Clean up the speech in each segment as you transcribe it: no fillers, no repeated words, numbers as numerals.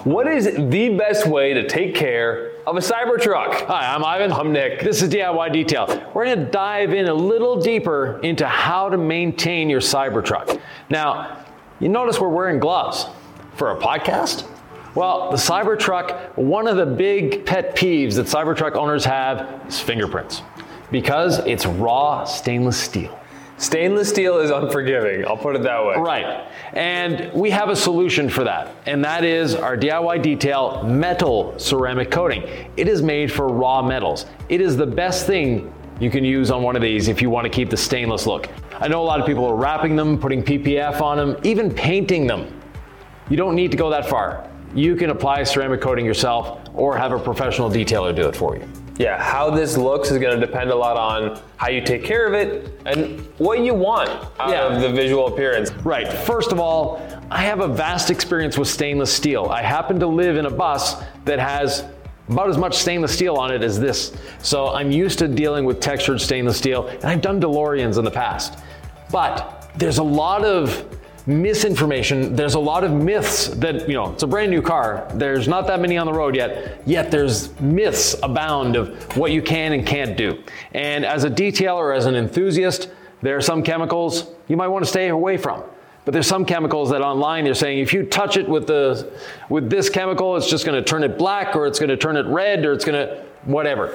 What is the best way to take care of a Cybertruck? Hi, I'm Ivan. I'm Nick. This is DIY Detail. We're going to dive in a little deeper into how to maintain your Cybertruck. Now, you notice we're wearing gloves. For a podcast? Well, the Cybertruck, one of the big pet peeves that Cybertruck owners have is fingerprints, because it's raw stainless steel. Stainless steel is unforgiving, I'll put it that way. Right, and we have a solution for that, and that is our DIY Detail metal ceramic coating. It is made for raw metals. It is the best thing you can use on one of these if you want to keep the stainless look. I know a lot of people are wrapping them, putting PPF on them, even painting them. You don't need to go that far. You can apply ceramic coating yourself or have a professional detailer do it for you. Yeah, how this looks is going to depend a lot on how you take care of it and what you want out of the visual appearance. Right. First of all, I have a vast experience with stainless steel. I happen to live in a bus that has about as much stainless steel on it as this. So I'm used to dealing with textured stainless steel, and I've done DeLoreans in the past. But there's a lot of misinformation. There's a lot of myths that, it's a brand new car. There's not that many on the road yet there's myths abound of what you can and can't do. And as a detailer, as an enthusiast, there are some chemicals you might want to stay away from. But there's some chemicals that online they're saying if you touch it with this chemical, it's just going to turn it black, or it's going to turn it red, or it's going to whatever.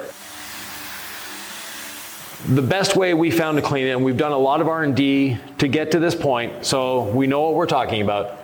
The best way we found to clean it, and we've done a lot of R&D to get to this point, so we know what we're talking about,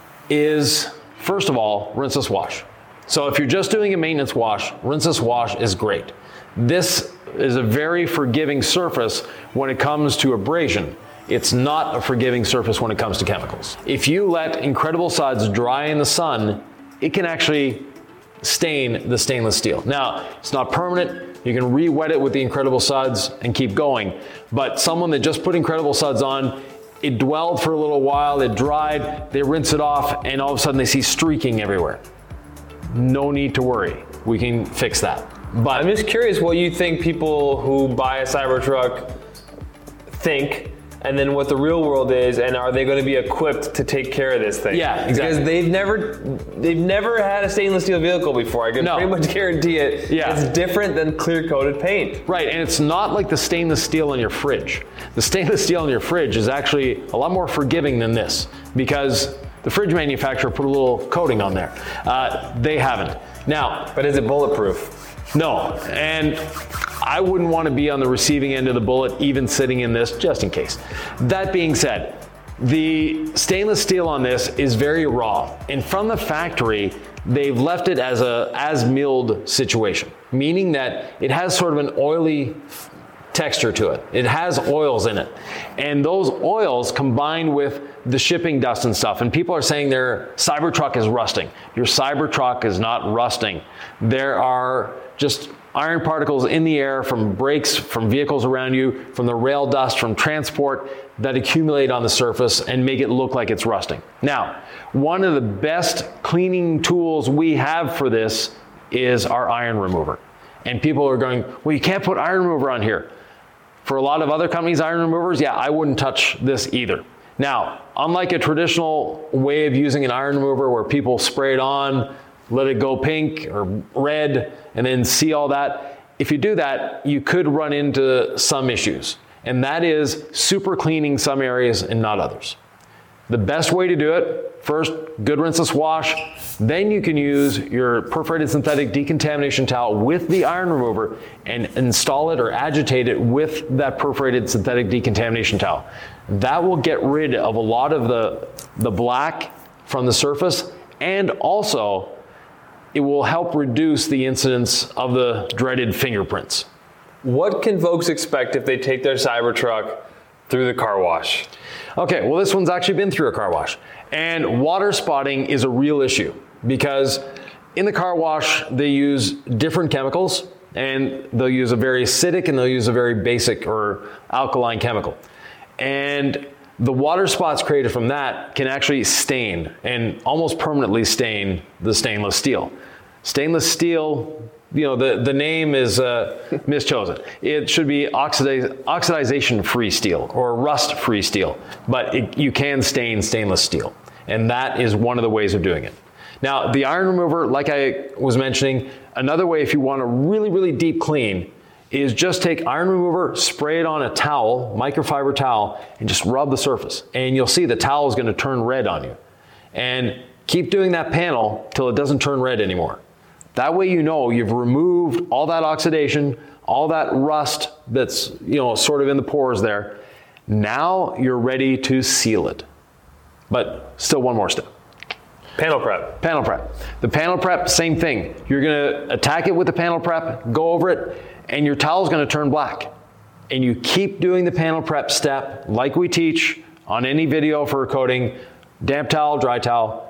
is first of all, rinseless wash. So if you're just doing a maintenance wash, rinseless wash is great. This is a very forgiving surface when it comes to abrasion. It's not a forgiving surface when it comes to chemicals. If you let Incredible Suds dry in the sun, it can actually stain the stainless steel. Now, it's not permanent. You can re-wet it with the Incredible Suds and keep going. But someone that just put Incredible Suds on, it dwelled for a little while, it dried, they rinse it off, and all of a sudden they see streaking everywhere. No need to worry. We can fix that. But I'm just curious what you think people who buy a Cybertruck think, and then what the real world is, and are they going to be equipped to take care of this thing? Yeah, exactly. Because they've never had a stainless steel vehicle before. I can pretty much guarantee it. Yeah. It's different than clear coated paint. Right, and it's not like the stainless steel in your fridge. The stainless steel in your fridge is actually a lot more forgiving than this, because the fridge manufacturer put a little coating on there. They haven't. Now, but is it bulletproof? No, and I wouldn't want to be on the receiving end of the bullet, even sitting in this, just in case. That being said, the stainless steel on this is very raw, and from the factory, they've left it as a as-milled situation, meaning that it has sort of an oily texture to it. It has oils in it, and those oils combined with the shipping dust and stuff, and people are saying their Cybertruck is rusting. Your Cybertruck is not rusting. There are just iron particles in the air from brakes, from vehicles around you, from the rail dust, from transport that accumulate on the surface and make it look like it's rusting. Now, one of the best cleaning tools we have for this is our iron remover. And people are going, well, you can't put iron remover on here. For a lot of other companies' iron removers, I wouldn't touch this either. Now, unlike a traditional way of using an iron remover where people spray it on, let it go pink or red, and then see all that, if you do that, you could run into some issues. And that is super cleaning some areas and not others. The best way to do it, first, good rinseless wash, then you can use your perforated synthetic decontamination towel with the iron remover and install it or agitate it with that perforated synthetic decontamination towel. That will get rid of a lot of the black from the surface, and also it will help reduce the incidence of the dreaded fingerprints. What can folks expect if they take their Cybertruck through the car wash? Okay, well, this one's actually been through a car wash, and water spotting is a real issue because in the car wash they use different chemicals, and they'll use a very acidic and they'll use a very basic or alkaline chemical. And the water spots created from that can actually stain and almost permanently stain the stainless steel. Stainless steel, the name is mischosen. It should be oxidization-free steel or rust-free steel, but you can stain stainless steel, and that is one of the ways of doing it. Now, the iron remover, like I was mentioning, another way if you want a really, really deep clean is just take iron remover, spray it on a towel, microfiber towel, and just rub the surface. And you'll see the towel is going to turn red on you. And keep doing that panel till it doesn't turn red anymore. That way you know you've removed all that oxidation, all that rust that's, sort of in the pores there. Now you're ready to seal it. But still one more step. Panel prep. Panel prep. The panel prep, same thing. You're going to attack it with the panel prep, go over it, and your towel's going to turn black. And you keep doing the panel prep step like we teach on any video for coating, damp towel, dry towel,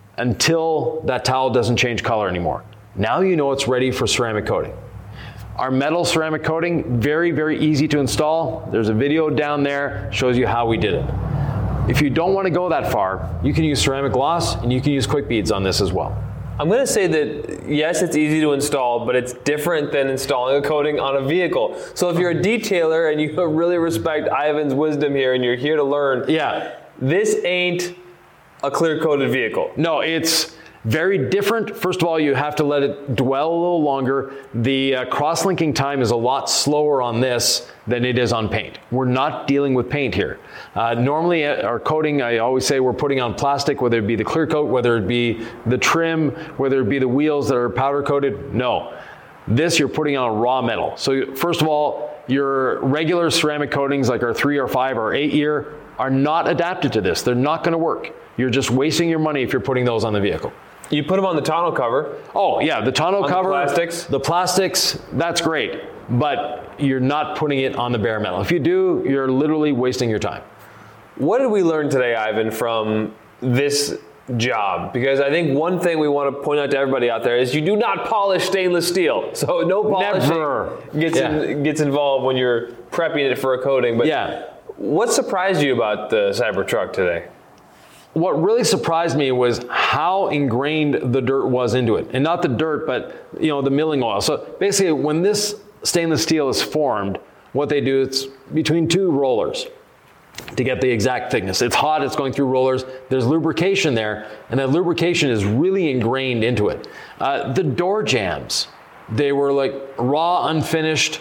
until that towel doesn't change color anymore. Now you know it's ready for ceramic coating. Our metal ceramic coating, very, very easy to install. There's a video down there, shows you how we did it. If you don't want to go that far, you can use ceramic gloss and you can use quick beads on this as well. I'm going to say that, yes, it's easy to install, but it's different than installing a coating on a vehicle. So if you're a detailer and you really respect Ivan's wisdom here and you're here to learn, this ain't a clear-coated vehicle. No, it's very different. First of all, you have to let it dwell a little longer. The cross-linking time is a lot slower on this than it is on paint. We're not dealing with paint here. Normally our coating, I always say we're putting on plastic, whether it be the clear coat, whether it be the trim, whether it be the wheels that are powder coated. No, this you're putting on raw metal. So first of all, your regular ceramic coatings like our 3 or 5 or 8 year are not adapted to this. They're not going to work. You're just wasting your money if you're putting those on the vehicle. You put them on the tonneau cover. Oh yeah, the tonneau cover. The plastics, that's great, but you're not putting it on the bare metal. If you do, you're literally wasting your time. What did we learn today, Ivan, from this job? Because I think one thing we want to point out to everybody out there is you do not polish stainless steel. So no polishing gets involved when you're prepping it for a coating. But what surprised you about the Cybertruck today? What really surprised me was how ingrained the dirt was into it. And not the dirt, but the milling oil. So basically when this stainless steel is formed, what they do, it's between 2 rollers to get the exact thickness. It's hot, it's going through rollers, there's lubrication there, and that lubrication is really ingrained into it. The door jambs, they were like raw, unfinished,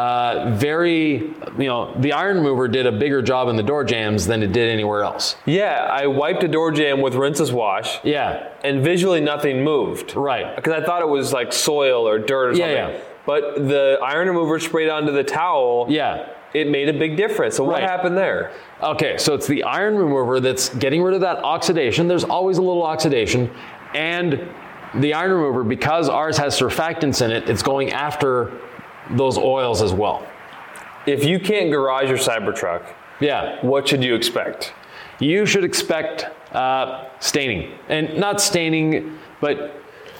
the iron remover did a bigger job in the door jambs than it did anywhere else. Yeah, I wiped a door jamb with rinseless wash. Yeah. And visually nothing moved. Right. Because I thought it was like soil or dirt or something. Yeah. But the iron remover sprayed onto the towel. Yeah. It made a big difference. So what happened there? Okay, so it's the iron remover that's getting rid of that oxidation. There's always a little oxidation. And the iron remover, because ours has surfactants in it, it's going after those oils as well. If you can't garage your Cybertruck, what should you expect? You should expect staining. And not staining, but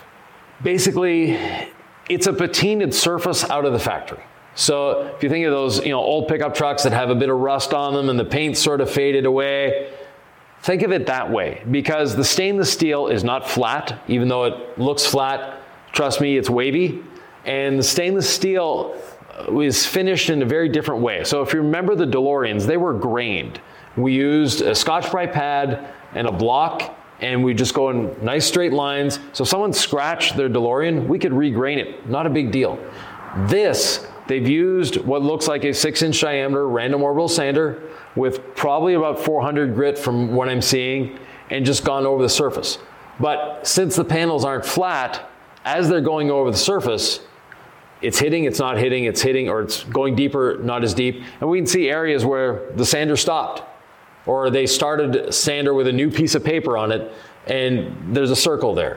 basically it's a patinaed surface out of the factory. So if you think of those old pickup trucks that have a bit of rust on them and the paint sort of faded away, think of it that way, because the stainless steel is not flat. Even though it looks flat, trust me, it's wavy. And the stainless steel is finished in a very different way. So if you remember the DeLoreans, they were grained. We used a Scotch-Brite pad and a block, and we just go in nice straight lines. So if someone scratched their DeLorean, we could regrain it. Not a big deal. This, they've used what looks like a 6-inch diameter random orbital sander with probably about 400 grit from what I'm seeing, and just gone over the surface. But since the panels aren't flat, as they're going over the surface, it's hitting, it's not hitting, it's hitting, or it's going deeper, not as deep. And we can see areas where the sander stopped, or they started sander with a new piece of paper on it, and there's a circle there.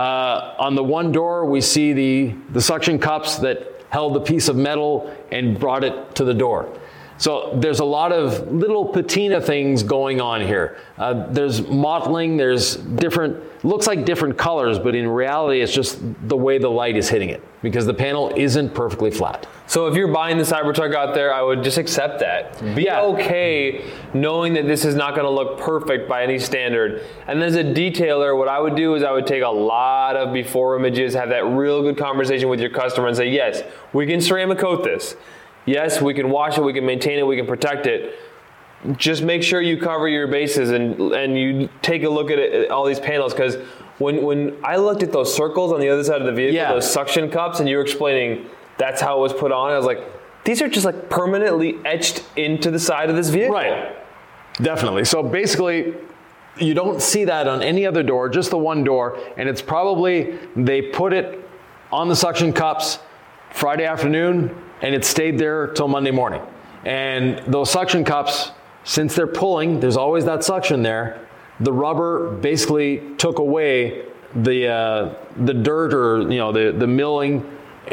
On the one door, we see the suction cups that held the piece of metal and brought it to the door. So there's a lot of little patina things going on here. There's mottling, there's looks like different colors, but in reality, it's just the way the light is hitting it, because the panel isn't perfectly flat. So if you're buying the Cybertruck out there, I would just accept that. Be okay knowing that this is not going to look perfect by any standard. And as a detailer, what I would do is I would take a lot of before images, have that real good conversation with your customer and say, yes, we can ceramic coat this. Yes, we can wash it, we can maintain it, we can protect it. just make sure you cover your bases and you take a look at all these panels, because when I looked at those circles on the other side of the vehicle, those suction cups, and you were explaining that's how it was put on, I was like, these are just like permanently etched into the side of this vehicle. Right. Definitely. So basically, you don't see that on any other door, just the one door, and it's probably they put it on the suction cups Friday afternoon, and it stayed there till Monday morning. And those suction cups, since they're pulling, there's always that suction there. The rubber basically took away the dirt, or the milling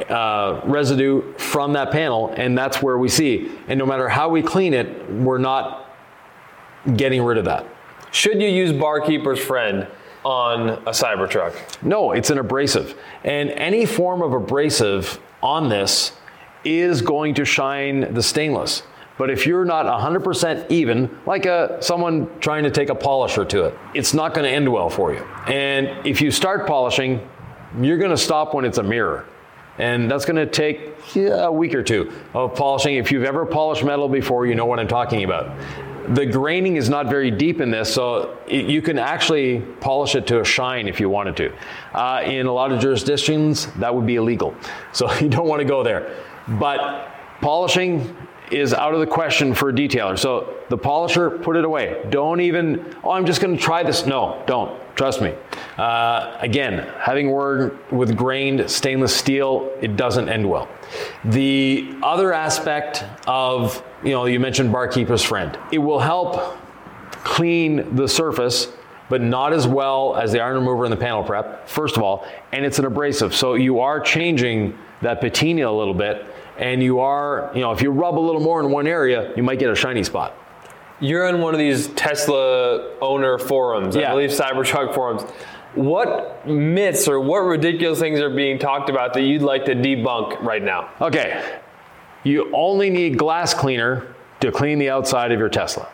residue from that panel, and that's where we see. And no matter how we clean it, we're not getting rid of that. Should you use Barkeeper's Friend on a Cybertruck? No, it's an abrasive, and any form of abrasive on this is going to shine the stainless. But if you're not 100% even, like someone trying to take a polisher to it, it's not going to end well for you. And if you start polishing, you're going to stop when it's a mirror. And that's going to take a week or two of polishing. If you've ever polished metal before, you know what I'm talking about. The graining is not very deep in this, so you can actually polish it to a shine if you wanted to. In a lot of jurisdictions, that would be illegal. So you don't want to go there. But polishing is out of the question for a detailer. So the polisher, put it away. Don't even, I'm just going to try this. No, don't. Trust me. Again, having worked with grained stainless steel, it doesn't end well. The other aspect of, you mentioned Barkeeper's Friend. It will help clean the surface, but not as well as the iron remover and the panel prep, first of all, and it's an abrasive. So you are changing that patina a little bit, and you are, if you rub a little more in one area, you might get a shiny spot. You're on one of these Tesla owner forums, I believe Cybertruck forums. What myths or what ridiculous things are being talked about that you'd like to debunk right now? Okay, you only need glass cleaner to clean the outside of your Tesla.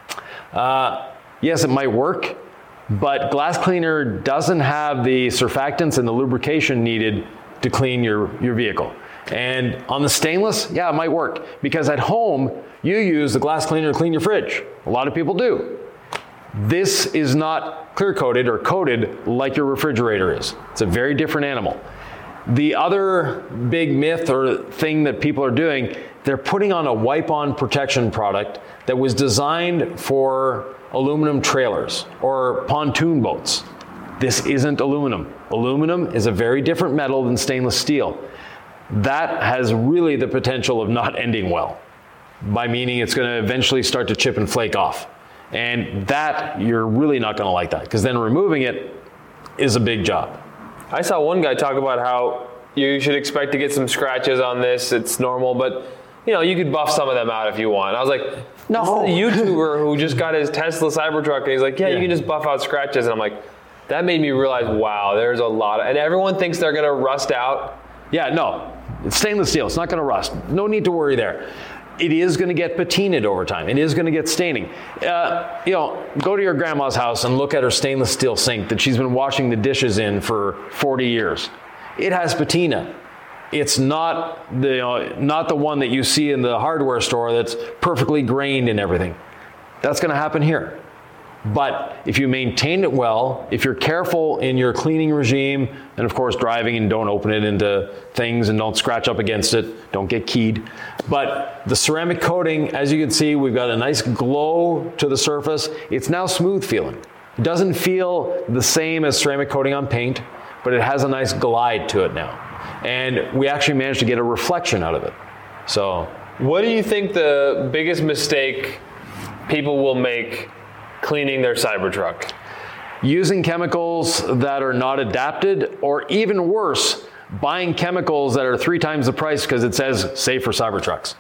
Yes, it might work, but glass cleaner doesn't have the surfactants and the lubrication needed to clean your vehicle. And on the stainless, yeah, it might work, because at home, you use the glass cleaner to clean your fridge. A lot of people do. This is not clear coated or coated like your refrigerator is. It's a very different animal. The other big myth or thing that people are doing, they're putting on a wipe-on protection product that was designed for aluminum trailers or pontoon boats. This isn't aluminum. Aluminum is a very different metal than stainless steel. That has really the potential of not ending well, by meaning it's going to eventually start to chip and flake off. And that, you're really not going to like that, because then removing it is a big job. I saw one guy talk about how you should expect to get some scratches on this. It's normal, but you could buff some of them out if you want. I was like, no. This is a YouTuber who just got his Tesla Cybertruck, and he's like, you can just buff out scratches. And I'm like, that made me realize, wow, there's a lot of, and everyone thinks they're going to rust out. Yeah, no, it's stainless steel. It's not going to rust. No need to worry there. It is going to get patinaed over time. It is going to get staining. Go to your grandma's house and look at her stainless steel sink that she's been washing the dishes in for 40 years. It has patina. It's not the one that you see in the hardware store that's perfectly grained and everything. That's going to happen here. But if you maintain it well, if you're careful in your cleaning regime, and of course driving, and don't open it into things and don't scratch up against it, don't get keyed. But the ceramic coating, as you can see, we've got a nice glow to the surface. It's now smooth feeling. It doesn't feel the same as ceramic coating on paint, but it has a nice glide to it now. And we actually managed to get a reflection out of it. So, what do you think the biggest mistake people will make cleaning their Cybertruck? Using chemicals that are not adapted, or even worse, buying chemicals that are 3 times the price because it says safe for Cybertrucks.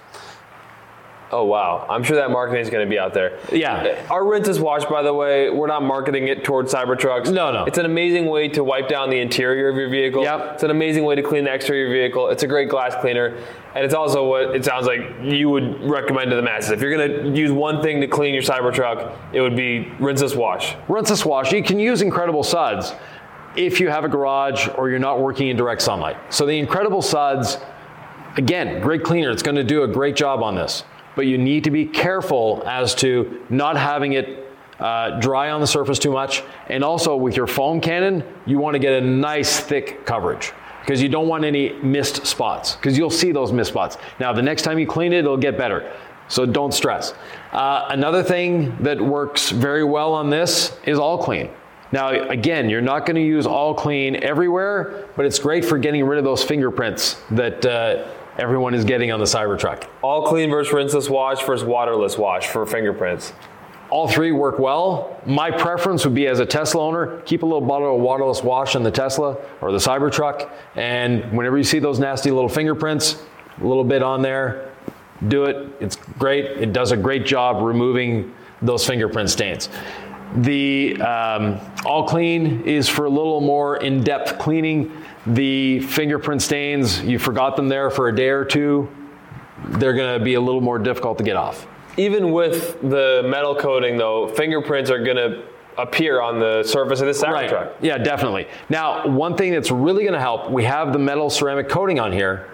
Oh, wow. I'm sure that marketing is going to be out there. Yeah. Our Rinse This Wash, by the way, we're not marketing it towards Cybertrucks. No. It's an amazing way to wipe down the interior of your vehicle. Yep. It's an amazing way to clean the exterior of your vehicle. It's a great glass cleaner. And it's also what it sounds like you would recommend to the masses. If you're going to use one thing to clean your Cybertruck, it would be Rinse This Wash. Rinse This Wash. You can use Incredible Suds if you have a garage or you're not working in direct sunlight. So the Incredible Suds, again, great cleaner. It's going to do a great job on this. but you need to be careful as to not having it dry on the surface too much. And also with your foam cannon, you want to get a nice thick coverage because you don't want any missed spots, because you'll see those missed spots. Now, the next time you clean it, it'll get better. So don't stress. Another thing that works very well on this is All Clean. Now, again, you're not going to use All Clean everywhere, but it's great for getting rid of those fingerprints that everyone is getting on the Cybertruck. All Clean versus rinseless wash versus waterless wash for fingerprints. All three work well. My preference would be, as a Tesla owner, keep a little bottle of waterless wash in the Tesla or the Cybertruck, and whenever you see those nasty little fingerprints, a little bit on there, do it. It's great. It does a great job removing those fingerprint stains. The All Clean is for a little more in-depth cleaning. The fingerprint stains, you forgot them there for a day or two, they're going to be a little more difficult to get off. Even with the metal coating, though, fingerprints are going to appear on the surface of the Cybertruck. Right. Yeah, definitely. Now, one thing that's really going to help, we have the metal ceramic coating on here.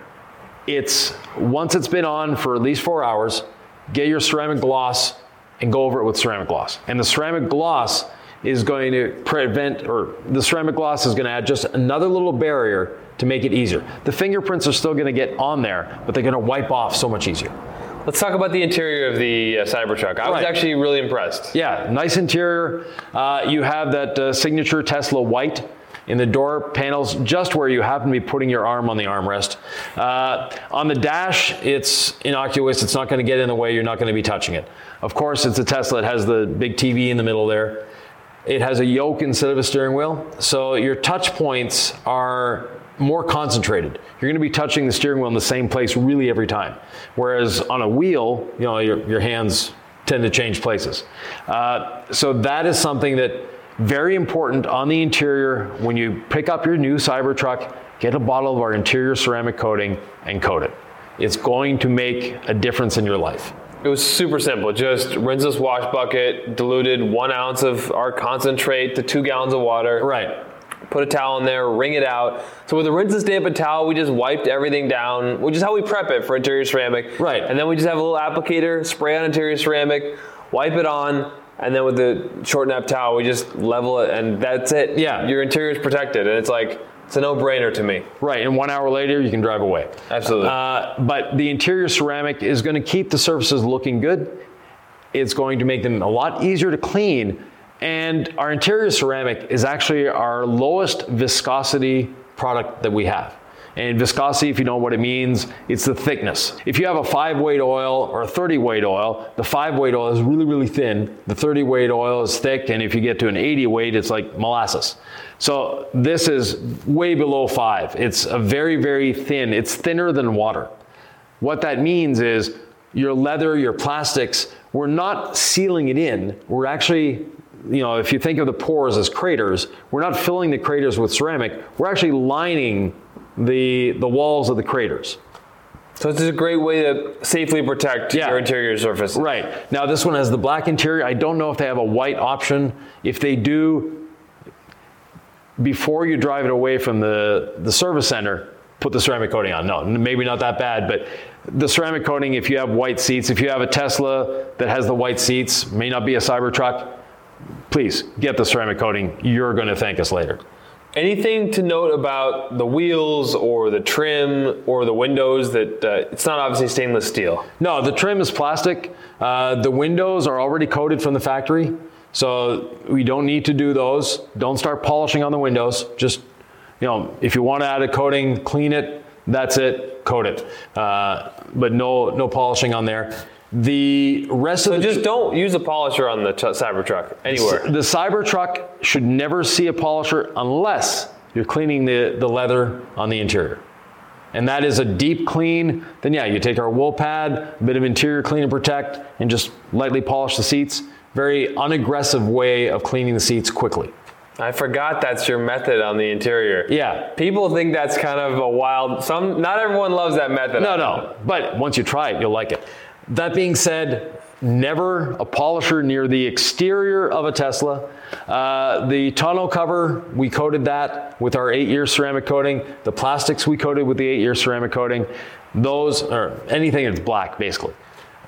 Once it's been on for at least 4 hours, get your ceramic gloss and go over it with ceramic gloss. And the ceramic gloss is going to the ceramic gloss is going to add just another little barrier to make it easier. The fingerprints are still going to get on there, but they're going to wipe off so much easier. Let's talk about the interior of the Cybertruck. I was actually really impressed. Yeah, nice interior. You have that signature Tesla white in the door panels, just where you happen to be putting your arm on the armrest. On the dash, it's innocuous. It's not going to get in the way. You're not going to be touching it. Of course, it's a Tesla. It has the big TV in the middle there. It has a yoke instead of a steering wheel. So your touch points are more concentrated. You're going to be touching the steering wheel in the same place really every time. Whereas on a wheel, your hands tend to change places. So that is something that very important on the interior. When you pick up your new Cybertruck, get a bottle of our interior ceramic coating and coat it. It's going to make a difference in your life. It was super simple. Just rinseless wash bucket, diluted 1 ounce of our concentrate to 2 gallons of water. Right. Put a towel in there, wring it out. So with a rinseless dampened towel, we just wiped everything down, which is how we prep it for interior ceramic. Right. And then we just have a little applicator, spray on interior ceramic, wipe it on, and then with the short nap towel, we just level it, and that's it. Yeah. Your interior is protected, and it's a no-brainer to me. Right, and 1 hour later, you can drive away. Absolutely. But the interior ceramic is going to keep the surfaces looking good. It's going to make them a lot easier to clean. And our interior ceramic is actually our lowest viscosity product that we have. And viscosity, if you know what it means, it's the thickness. If you have a 5-weight oil or a 30-weight oil, the 5-weight oil is really, really thin. The 30-weight oil is thick, and if you get to an 80-weight, it's like molasses. So this is way below 5. It's a very, very thin. It's thinner than water. What that means is your leather, your plastics, we're not sealing it in. We're actually, if you think of the pores as craters, we're not filling the craters with ceramic. We're actually lining the walls of the craters. So it's a great way to safely protect your interior surface. Right. Now this one has the black interior. I don't know if they have a white option. If they do, before you drive it away from the service center, put the ceramic coating on. No, maybe not that bad, but the ceramic coating, if you have white seats, if you have a Tesla that has the white seats, may not be a Cybertruck, please get the ceramic coating. You're going to thank us later. Anything to note about the wheels or the trim or the windows that it's not obviously stainless steel? No, the trim is plastic. The windows are already coated from the factory, so we don't need to do those. Don't start polishing on the windows. Just, if you want to add a coating, clean it, that's it, coat it. But no polishing on there. The rest of just don't use a polisher on the Cybertruck anywhere. The Cybertruck should never see a polisher unless you're cleaning the leather on the interior. And that is a deep clean. Then you take our wool pad, a bit of interior clean and protect, and just lightly polish the seats. Very unaggressive way of cleaning the seats quickly. I forgot that's your method on the interior. Yeah. People think that's kind of a wild, not everyone loves that method. No. But once you try it, you'll like it. That being said, never a polisher near the exterior of a Tesla. The tonneau cover, we coated that with our 8-year ceramic coating. The plastics we coated with the 8-year ceramic coating. Those are anything that's black, basically.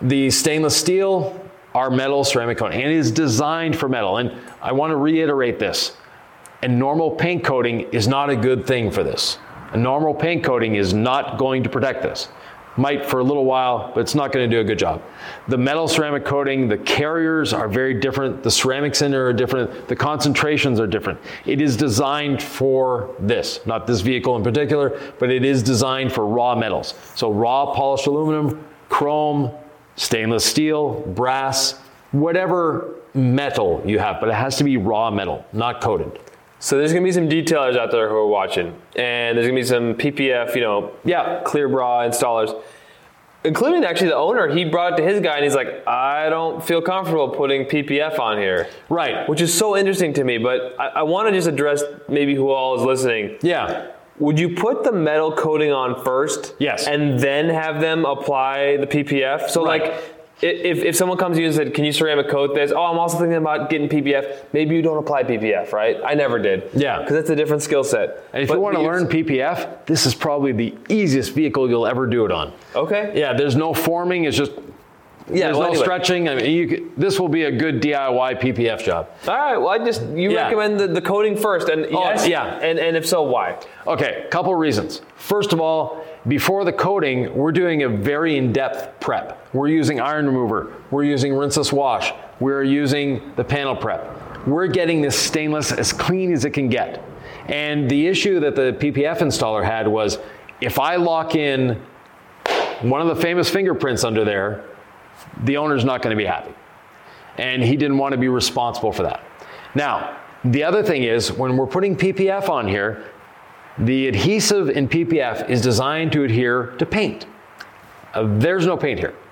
the stainless steel, our metal ceramic coating, and it is designed for metal. And I want to reiterate this. A normal paint coating is not a good thing for this. A normal paint coating is not going to protect this. Might for a little while, but it's not going to do a good job. The metal ceramic coating, the carriers are very different. The ceramics in there are different. The concentrations are different. It is designed for this, not this vehicle in particular, but it is designed for raw metals. So raw polished aluminum, chrome, stainless steel, brass, whatever metal you have, but it has to be raw metal, not coated. So there's going to be some detailers out there who are watching, and there's going to be some PPF, clear bra installers, including actually the owner. He brought it to his guy, and he's like, I don't feel comfortable putting PPF on here. Right. Which is so interesting to me, but I want to just address maybe who all is listening. Yeah. Would you put the metal coating on first? Yes. And then have them apply the PPF? So right. If someone comes to you and said, can you ceramic coat this? Oh, I'm also thinking about getting PPF. Maybe you don't apply PPF, right? I never did. Yeah. Because it's a different skill set. And if you want to learn PPF, this is probably the easiest vehicle you'll ever do it on. Okay. Yeah, there's no forming. It's just, there's no stretching. I mean, this will be a good DIY PPF job. All right. Well, recommend the coating first. And yes. Yeah. And if so, why? Okay. Couple reasons. First of all, before the coating, we're doing a very in-depth prep. We're using iron remover. We're using rinseless wash. We're using the panel prep. We're getting this stainless as clean as it can get. And the issue that the PPF installer had was, if I lock in one of the famous fingerprints under there, the owner's not going to be happy. And he didn't want to be responsible for that. Now, the other thing is, when we're putting PPF on here, the adhesive in PPF is designed to adhere to paint. There's no paint here.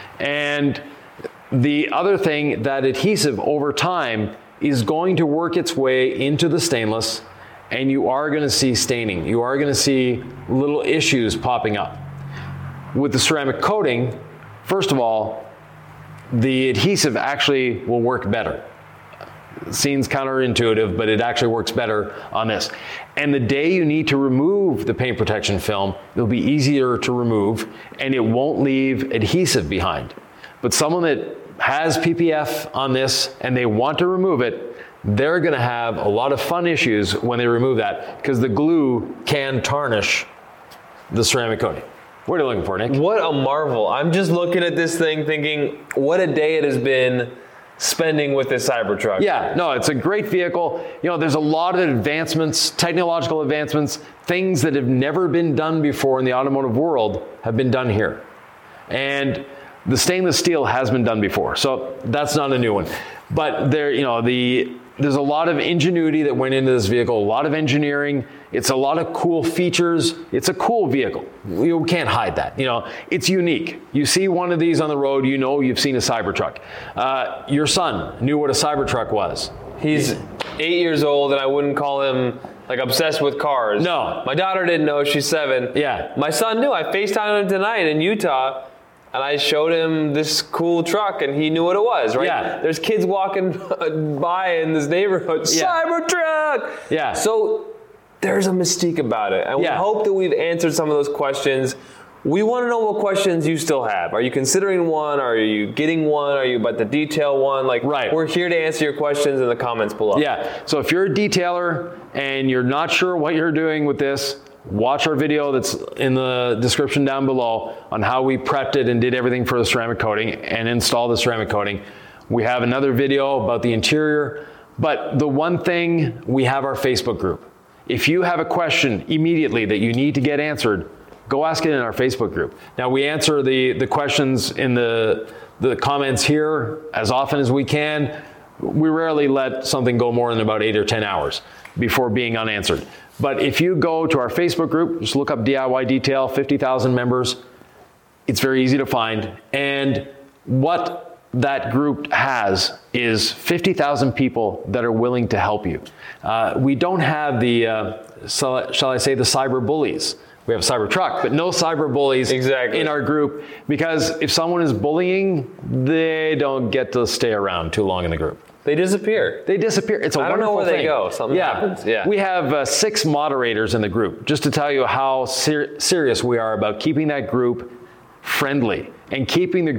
And the other thing, that adhesive over time is going to work its way into the stainless, and you are going to see staining. You are going to see little issues popping up. With the ceramic coating, first of all, the adhesive actually will work better. It seems counterintuitive, but it actually works better on this. And the day you need to remove the paint protection film, it'll be easier to remove, and it won't leave adhesive behind. But someone that has PPF on this and they want to remove it, they're going to have a lot of fun issues when they remove that, because the glue can tarnish the ceramic coating. What are you looking for, Nick? What a marvel. I'm just looking at this thing thinking, what a day it has been spending with this Cybertruck. Yeah, no, it's a great vehicle. There's a lot of advancements, technological advancements, things that have never been done before in the automotive world have been done here. And the stainless steel has been done before, so that's not a new one. But there's a lot of ingenuity that went into this vehicle, a lot of engineering. It's a lot of cool features. It's a cool vehicle. You can't hide that. It's unique. You see one of these on the road, you've seen a Cybertruck. Your son knew what a Cybertruck was. He's 8 years old, and I wouldn't call him obsessed with cars. No. My daughter didn't know. She's 7. Yeah. My son knew. I FaceTimed him tonight in Utah, and I showed him this cool truck, and he knew what it was, right? Yeah. There's kids walking by in this neighborhood. Yeah. Cybertruck! Yeah. So there's a mystique about it. And we hope that we've answered some of those questions. We want to know what questions you still have. Are you considering one? Are you getting one? Are you about to detail one? Right. We're here to answer your questions in the comments below. Yeah. So if you're a detailer and you're not sure what you're doing with this, watch our video that's in the description down below on how we prepped it and did everything for the ceramic coating and installed the ceramic coating. We have another video about the interior. But the one thing, we have our Facebook group. If you have a question immediately that you need to get answered, go ask it in our Facebook group. Now, we answer the questions in the comments here as often as we can. We rarely let something go more than about 8 or 10 hours before being unanswered. But if you go to our Facebook group, just look up DIY Detail, 50,000 members. It's very easy to find. And what that group has is 50,000 people that are willing to help you. We don't have the, shall I say, the cyber bullies. We have a Cybertruck, but no cyber bullies in our group, because if someone is bullying, they don't get to stay around too long in the group. They disappear. They disappear. It's a wonderful thing. I don't know where they go. Something happens. Yeah. We have 6 moderators in the group, just to tell you how serious we are about keeping that group friendly and keeping the group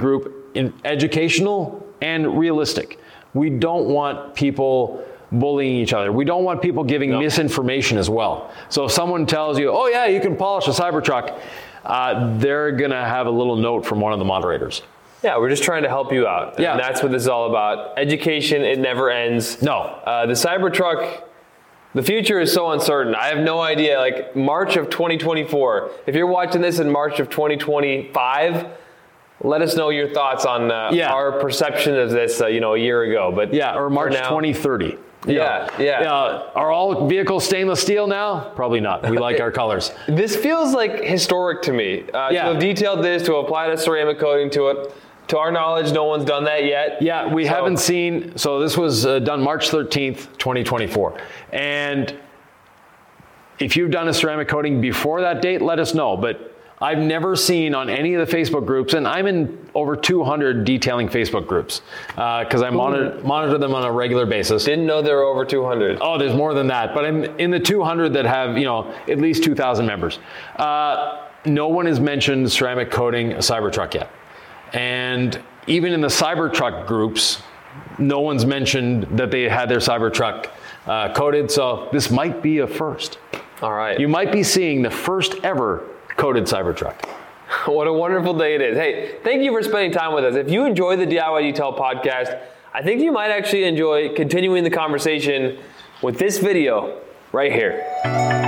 educational and realistic. We don't want people bullying each other. We don't want people giving misinformation as well. So if someone tells you, oh yeah, you can polish a Cybertruck, they're going to have a little note from one of the moderators. Yeah, we're just trying to help you out. Yeah. And that's what this is all about. Education, it never ends. No. The Cybertruck, the future is so uncertain. I have no idea. Like March of 2024, if you're watching this in March of 2025, let us know your thoughts on our perception of this, a year ago. But or March 2030. Yeah. Are all vehicles stainless steel now? Probably not. We like our colors. This feels like historic to me. To have detailed this, to apply a ceramic coating to it. To our knowledge, no one's done that yet. Yeah, we haven't seen. So this was done March 13th, 2024. And if you've done a ceramic coating before that date, let us know. But I've never seen on any of the Facebook groups, and I'm in over 200 detailing Facebook groups because I monitor them on a regular basis. Didn't know there were over 200. Oh, there's more than that, but I'm in the 200 that have at least 2,000 members. No one has mentioned ceramic coating a Cybertruck yet, and even in the Cybertruck groups, no one's mentioned that they had their Cybertruck coated. So this might be a first. All right, you might be seeing the first ever coated Cybertruck. What a wonderful day it is. Hey, thank you for spending time with us. If you enjoy the DIY Detail podcast, I think you might actually enjoy continuing the conversation with this video right here.